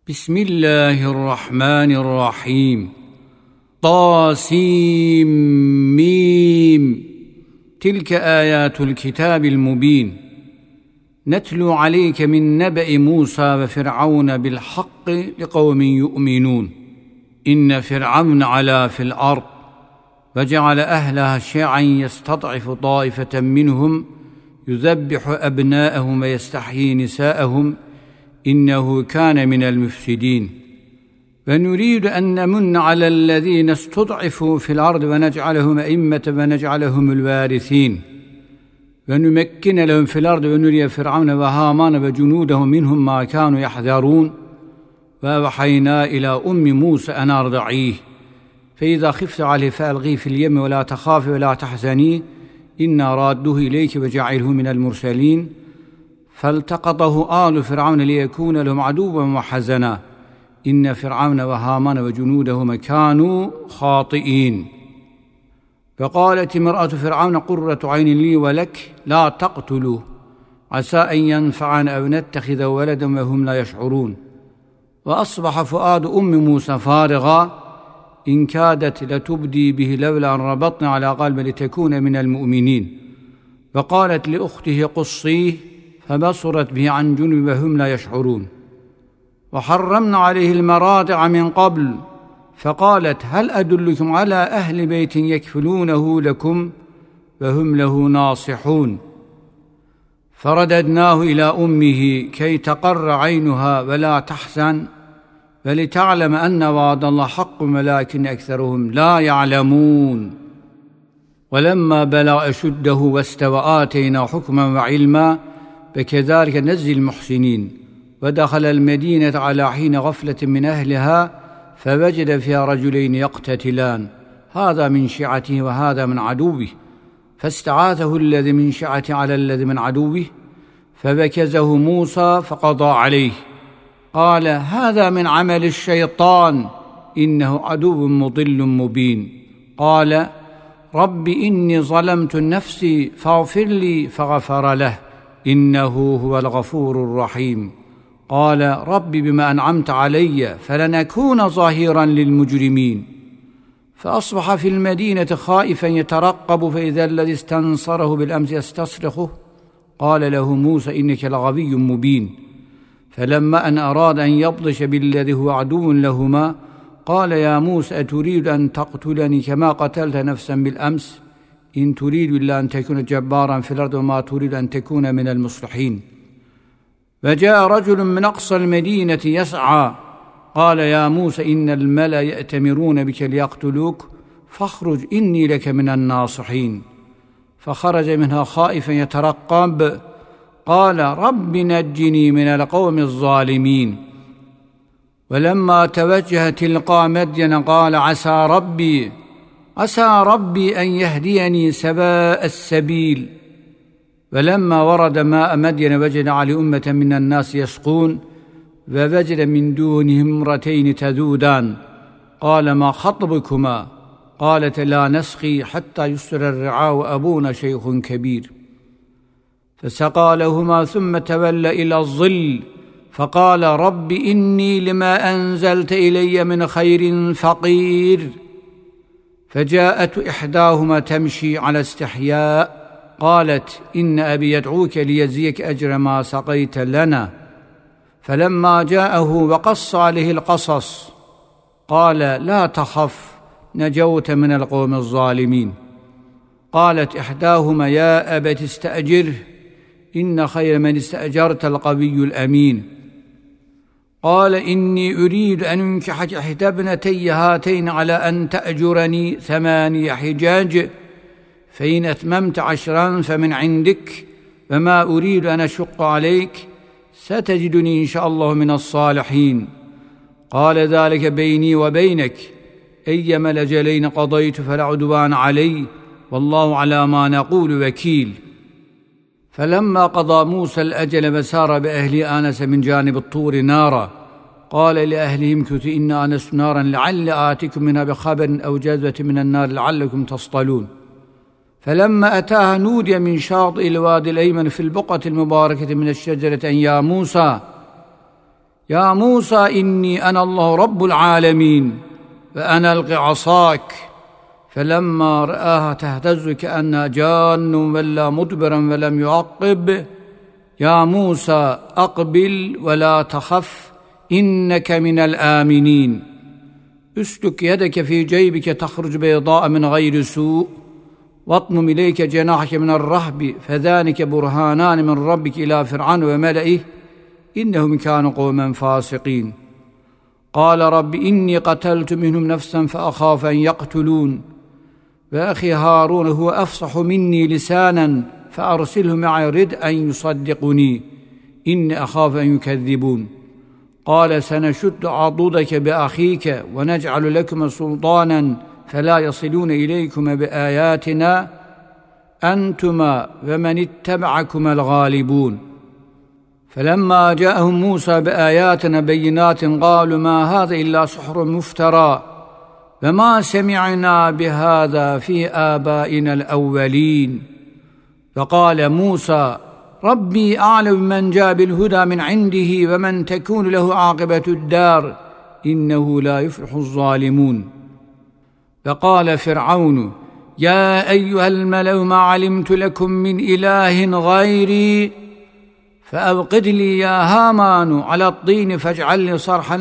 بسم الله الرحمن الرحيم. طاسيم ميم. تلك آيات الكتاب المبين، نتلو عليك من نبأ موسى وفرعون بالحق لقوم يؤمنون. إن فرعون علا في الأرض وجعل أهلها شيعا يستضعف طائفة منهم يذبح أبناءهم ويستحيي نساءهم إنه كان من المفسدين. ونريد أن نمن على الذين استضعفوا في الأرض ونجعلهم أئمة ونجعلهم الوارثين، ونمكن لهم في الأرض ونري فرعون وهامان وجنودهم منهم ما كانوا يحذرون. وأوحينا إلى أم موسى أن أرضعيه، فإذا خفت عليه فألقيه في اليم ولا تخافي ولا تحزني إنا رادوه إليك وجعله من المرسلين. فالتقطه آل فرعون ليكون لهم عدوا وحزنا إن فرعون وهامان وجنودهما كانوا خاطئين. فقالت امرأة فرعون قرة عين لي ولك لا تقتلوه عسى أن ينفعنا أو نتخذ ولدا وهم لا يشعرون. وأصبح فؤاد أم موسى فارغا إن كادت لتبدي به لولا أن ربطنا على قلبه لتكون من المؤمنين. فقالت لأخته قصيه فبصرت به عن جنب وهم لا يشعرون. وحرمنا عليه المراضع من قبل فقالت هل أدلكم على أهل بيت يكفلونه لكم وهم له ناصحون. فرددناه إلى أمه كي تقر عينها ولا تحزن ولتعلم أن وعد الله حق ولكن أكثرهم لا يعلمون. ولما بلغ أشده واستوى آتينا حكما وعلما فكذلك نجزي المحسنين. ودخل المدينة على حين غفلة من أهلها فوجد فيها رجلين يقتتلان، هذا من شيعته وهذا من عدوه، فاستعاذه الذي من شيعته على الذي من عدوه فبكزه موسى فقضى عليه. قال هذا من عمل الشيطان إنه عدو مضل مبين. قال رب إني ظلمت نفسي فاغفر لي فغفر له إنه هو الغفور الرحيم. قال رب بما أنعمت علي فلنكون ظهيرا للمجرمين. فأصبح في المدينة خائفا يترقب فإذا الذي استنصره بالأمس يستصرخه. قال له موسى إنك لغوي مبين. فلما أن أراد أن يبطش بالذي هو عدو لهما قال يا موسى أتريد أن تقتلني كما قتلت نفسا بالأمس؟ إن تريد إلا أن تكون جبارا في الأرض وما تريد أن تكون من المصلحين. وجاء رجل من أقصى المدينة يسعى قال يا موسى إن الملأ يأتمرون بك ليقتلوك فاخرج إني لك من الناصحين. فخرج منها خائفا يترقب. قال رب نجني من القوم الظالمين. ولما توجه تلقى مدين قال عسى ربي أن يهديني سواء السبيل. ولما ورد ماء مدين وجد على أمة من الناس يسقون ووجد من دونهم امرتين تذودان. قال ما خطبكما؟ قالت لا نسقي حتى يسر الرعاء وأبونا شيخ كبير. فسقى لهما ثم تولى إلى الظل فقال رب إني لما أنزلت إلي من خير فقير. فجاءت إحداهما تمشي على استحياء قالت إن أبي يدعوك ليجزيك أجر ما سقيت لنا. فلما جاءه وقص عليه القصص قال لا تخف نجوت من القوم الظالمين. قالت إحداهما يا أبت استأجره إن خير من استأجرت القوي الأمين. قال إني أريد أن أنكحك إحدى ابنتي هاتين على أن تأجرني 8 حجاج فإن أتممت 10 فمن عندك وما أريد أن أشق عليك ستجدني إن شاء الله من الصالحين. قال ذلك بيني وبينك أيما الأجلين قضيت فلا عدوان علي والله على ما نقول وكيل. فلما قضى موسى الأجل وسار بأهله آنس من جانب الطور نارا قال لأهلهم كثوا إن آنست نارا لعل آتكم منها بخبر أو جذوة من النار لعلكم تصطلون. فلما أتاها نودي من شاطئ الوادي الأيمن في البقعة المباركة من الشجرة أن يا موسى يا موسى إني أنا الله رب العالمين فأنا ألق عصاك. فلما رآها تهتز كأنها جان ولا مدبرا ولم يعقب يا موسى أقبل ولا تخف إنك من الآمنين اسلك يدك في جيبك تخرج بيضاء من غير سوء واضمم إليك جناحك من الرهب فذلك برهانان من ربك إلى فرعون وملئه إنهم كانوا قوما فاسقين. قال رب إني قتلت منهم نفسا فأخاف أن يقتلون وأخي هارون هو أفصح مني لسانا فأرسله معي رد أن يصدقني إني أخاف أن يكذبون. قال سنشد عضدك بأخيك ونجعل لكم سلطانا فلا يصلون إليكم بآياتنا أنتما ومن اتبعكما الغالبون. فلما جاءهم موسى بآياتنا بينات قالوا ما هذا إلا سحر مفترى وما سمعنا بهذا في آبائنا الأولين. فقال موسى ربي أعلم من جاء بالهدى من عنده ومن تكون له عاقبة الدار إنه لا يفلح الظالمون. فقال فرعون يا أيها الملأ ما علمت لكم من إله غيري فأوقد لي يا هامان على الطين فاجعل لي صرحا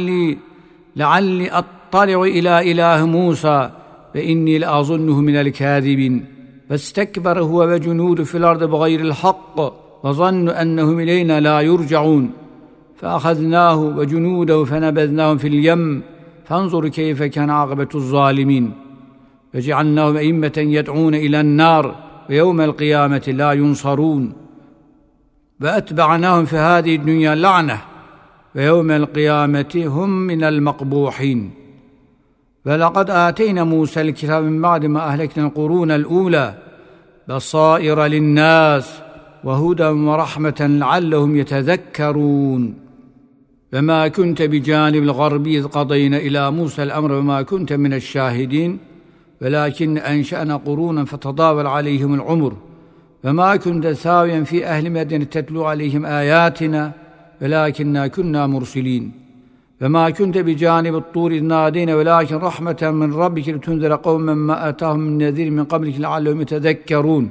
لعلي أطلع إلى إله موسى فإني لأظنه من الكاذبين. فاستكبر هو وجنوده في الأرض بغير الحق وظنوا أنهم إلينا لا يرجعون فأخذناه وجنوده فنبذناهم في اليم فانظر كيف كان عاقبة الظالمين. فجعلناهم أئمة يدعون إلى النار ويوم القيامة لا ينصرون وأتبعناهم في هذه الدنيا لعنة ويوم القيامة هم من المقبوحين. ولقد آتينا موسى الكتاب من بعد ما أهلكنا القرون الأولى بصائر للناس وهدى ورحمة لعلهم يتذكرون. فما كنت بجانب الغرب إذ قضينا إلى موسى الأمر وما كنت من الشاهدين ولكن أنشأنا قرونا فتضاول عليهم العمر وما كنت ثاويا في أهل مدينة تتلو عليهم آياتنا ولكننا كنا مرسلين. فما كنت بجانب الطور إذ نادينا ولكن رحمة من ربك لتنذر قوما ما أتاهم من نذير من قبلك لعلهم يتذكرون.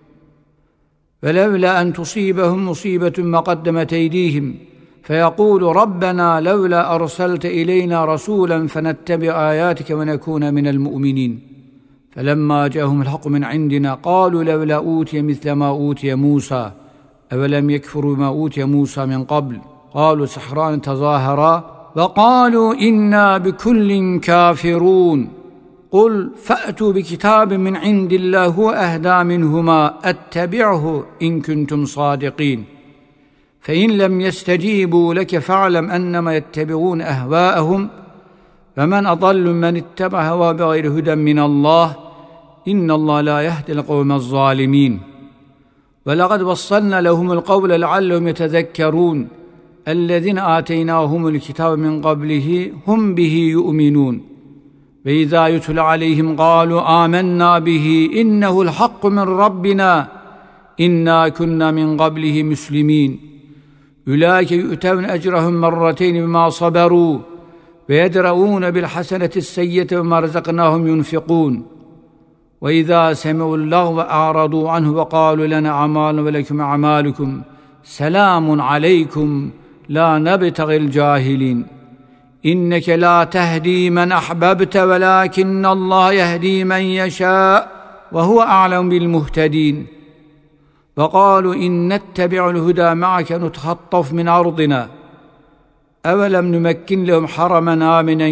فلولا أن تصيبهم مصيبة ما قدمت أيديهم فيقول ربنا لولا أرسلت إلينا رسولا فنتبع آياتك ونكون من المؤمنين. فلما جاءهم الحق من عندنا قالوا لولا أوتي مثل ما أوتي موسى أولم يكفروا ما أوتي موسى من قبل قالوا سحران تظاهرا وقالوا إنا بكل كافرون. قل فأتوا بكتاب من عند الله هو أهدى منهما أتبعه إن كنتم صادقين. فإن لم يستجيبوا لك فاعلم أنما يتبعون أهواءهم فمن أضل من اتبع هواه بغير هدى من الله إن الله لا يهدي القوم الظالمين. ولقد وصلنا لهم القول لعلهم يتذكرون الذين آتيناهم الكتاب من قبله هم به يؤمنون وإذا يتلى عليهم قالوا آمنا به إنه الحق من ربنا إنا كنا من قبله مسلمين. أولئك يؤتون أجرهم مرتين بما صبروا ويدرؤون بالحسنة السيئة وما رزقناهم ينفقون. وإذا سمعوا اللغو أعرضوا عنه وقالوا لنا أعمالنا ولكم أعمالكم سلام عليكم لا نبتغي الجاهلين. إنك لا تهدي من أحببت ولكن الله يهدي من يشاء وهو أعلم بالمهتدين. وقالوا إن نتبع الهدى معك نتخطف من أرضنا أولم نمكن لهم حرما آمنا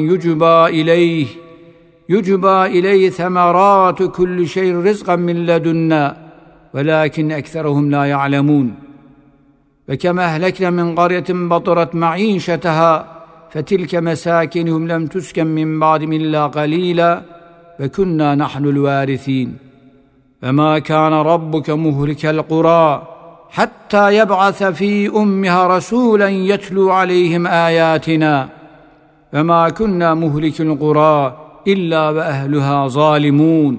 يجبى إليه ثمرات كل شيء رزقا من لدنا ولكن أكثرهم لا يعلمون. فكما أهلكنا من قرية بطرت معيشتها فتلك مساكنهم لم تسكن من بعدهم إلا قليلا وكنا نحن الوارثين. فما كان ربك مهلك القرى حتى يبعث في أمها رسولا يتلو عليهم آياتنا فما كنا مهلك القرى إلا وأهلها ظالمون.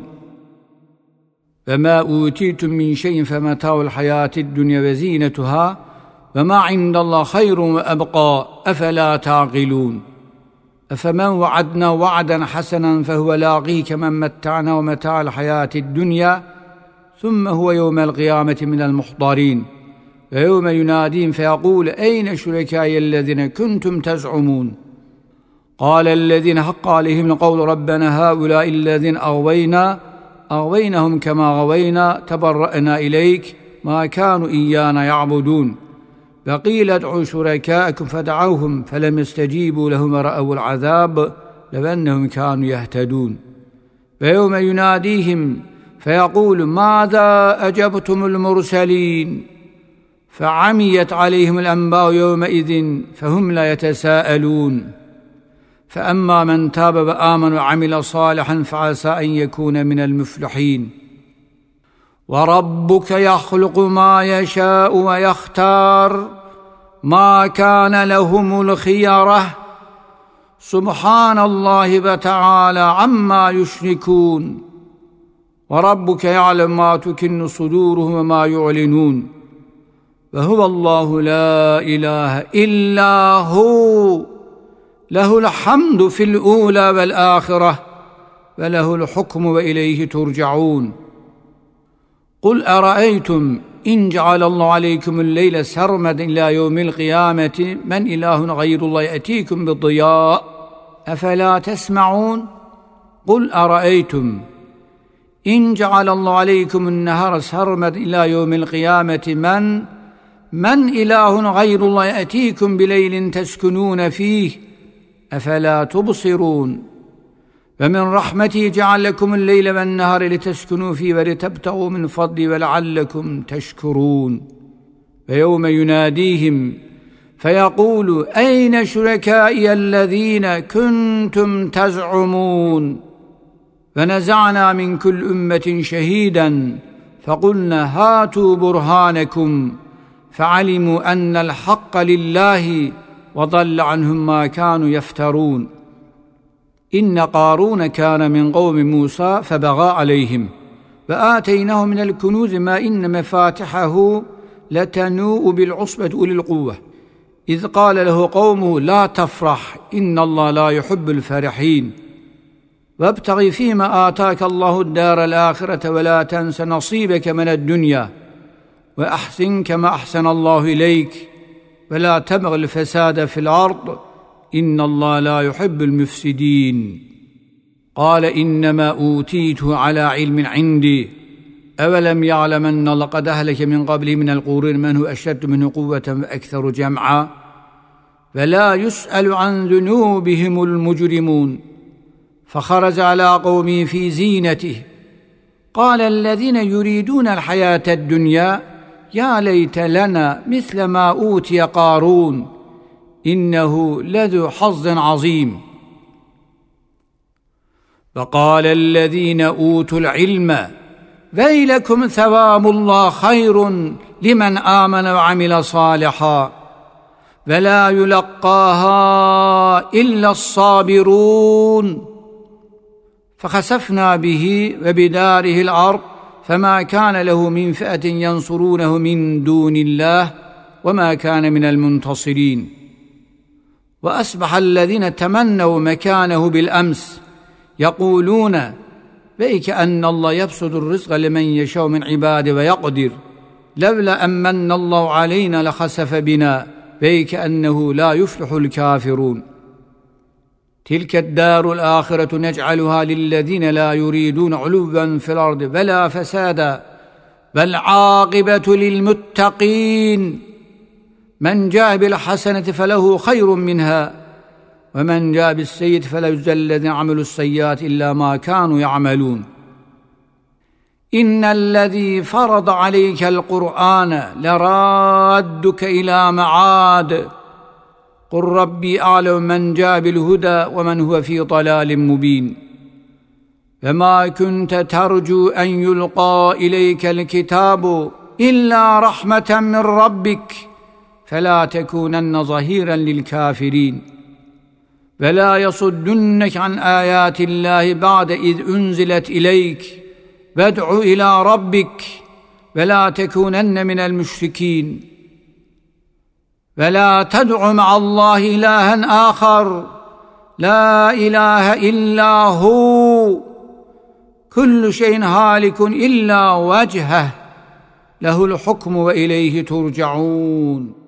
فما أوتيتم من شيء فمتاع الحياة الدنيا وزينتها وما عند الله خير وأبقى أفلا تعقلون أفمن وعدنا وعدا حسنا فهو لاقيه كمن متعنا ومتاع الحياة الدنيا ثم هو يوم القيامة من المحضرين ويوم يناديهم فيقول أين شركائي الذين كنتم تزعمون قال الذين حق عليهم القول ربنا هؤلاء الذين أغويناهم كما غوينا تبرأنا إليك ما كانوا إيانا يعبدون فقيل ادعوا شركاءكم فدعوهم فلم يستجيبوا لهم ورأوا العذاب لو أنهم كانوا يهتدون ويوم يناديهم فيقول ماذا أجبتم المرسلين فعميت عليهم الأنباء يومئذ فهم لا يتساءلون فأما من تاب وآمن وعمل صالحا فعسى أن يكون من المفلحين وربك يخلق ما يشاء ويختار ما كان لهم الخيرة سبحان الله وتعالى عما يشركون وربك يعلم ما تكن صدورهم وما يعلنون وهو الله لا إله إلا هو له الحمد في الأولى والآخرة وله الحكم وإليه ترجعون قل أرأيتم إن جعل الله عليكم الليل سرمدا إلى يوم القيامة من إله غير الله يأتيكم بالضياء أفلا تسمعون قل أرأيتم إن جعل الله عليكم النهار سرمدا إلى يوم القيامة من إله غير الله يأتيكم بليل تسكنون فيه أفلا تبصرون ومن رحمته جعل لكم الليل والنهار لتسكنوا فيه ولتبتغوا من فضله ولعلكم تشكرون ويوم يناديهم فيقول أين شركائي الذين كنتم تزعمون ونزعنا من كل أمة شهيدا فقلنا هاتوا برهانكم فعلموا أن الحق لله وضل عنهم ما كانوا يفترون إن قارون كان من قوم موسى فبغى عليهم وآتيناه من الكنوز ما إن مفاتحه لتنوء بالعصبة أولي القوة إذ قال له قومه لا تفرح إن الله لا يحب الفرحين وابتغ فيما آتاك الله الدار الآخرة ولا تنس نصيبك من الدنيا وأحسن كما أحسن الله إليك ولا تبغ الفساد في الأرض إن الله لا يحب المفسدين قال إنما أوتيته على علم عندي أولم يعلم أن الله قد أهلك من قبله من القرون من هو أشد منه قوة وأكثر جمعا فلا يسأل عن ذنوبهم المجرمون فخرج على قومه في زينته قال الذين يريدون الحياة الدنيا يا ليت لنا مثل ما أوتي قارون إنه لذو حظ عظيم وقال الذين أوتوا العلم ويلكم ثواب الله خير لمن آمن وعمل صالحا ولا يلقاها إلا الصابرون فخسفنا به وبداره الأرض فما كان له من فئة ينصرونه من دون الله وما كان من المنتصرين وأصبح الذين تمنوا مكانه بالأمس يقولون بئك أن الله يبسط الرزق لمن يشاء من عباده ويقدر لولا أمن الله علينا لخسف بنا بئك أنه لا يفلح الكافرون تلك الدار الآخرة نجعلها للذين لا يريدون علوا في الأرض ولا فسادا والعاقبة للمتقين من جاء بالحسنة فله خير منها ومن جاء بالسيئة فلا يجزى الذين عملوا السيئات إلا ما كانوا يعملون إن الذي فرض عليك القرآن لرادك إلى معاد قل ربي أعلم من جاء بالهدى ومن هو في ضلال مبين فما كنت ترجو أن يلقى إليك الكتاب إلا رحمة من ربك فلا تكونن ظهيرا للكافرين ولا يصدنك عن آيات الله بعد إذ أنزلت إليك وادع إلى ربك ولا تكونن من المشركين ولا تدع مع الله إلها آخر لا إله إلا هو كل شيء هالك إلا وجهه له الحكم وإليه ترجعون.